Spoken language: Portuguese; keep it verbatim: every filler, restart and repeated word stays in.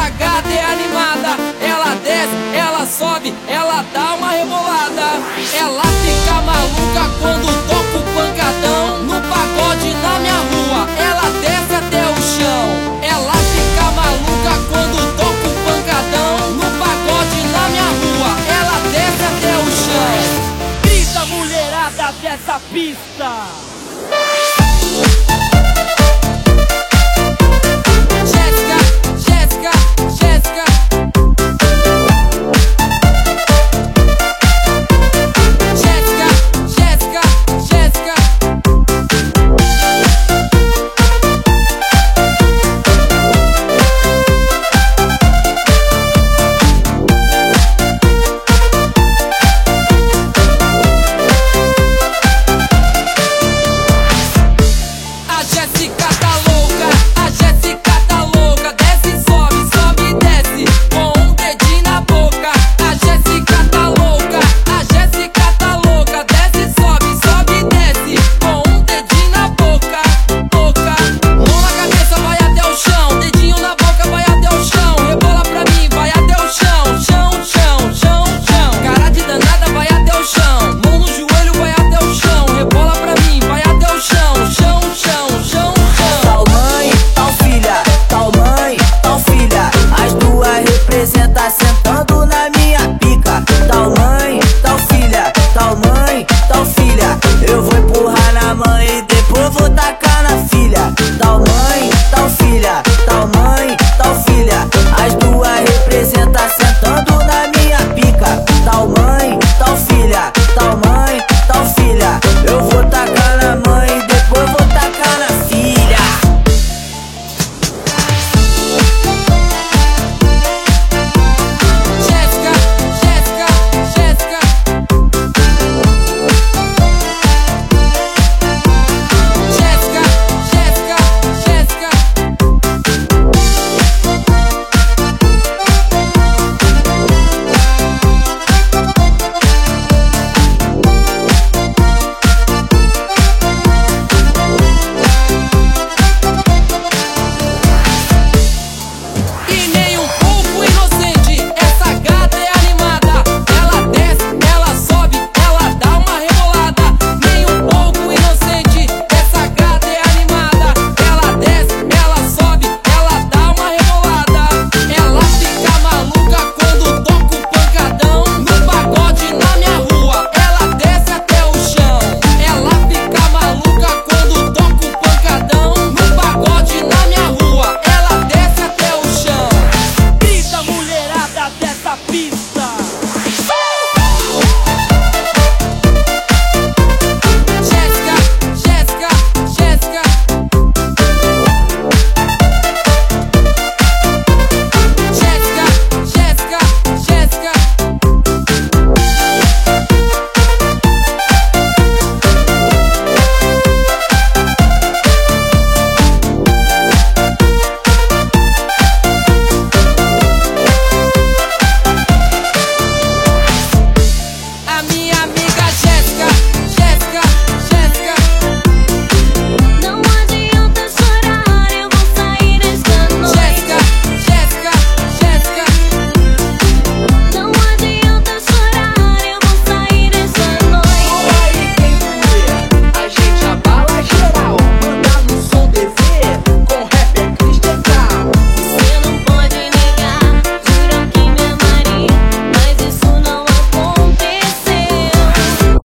essa gata é animada. Ela desce, ela sobe, ela dá uma rebolada. Ela fica maluca quando toca o pancadão. No pagode na minha rua, ela desce até o chão. Ela fica maluca quando toca o pancadão. No pagode na minha rua, ela desce até o chão. Grita mulherada dessa pista.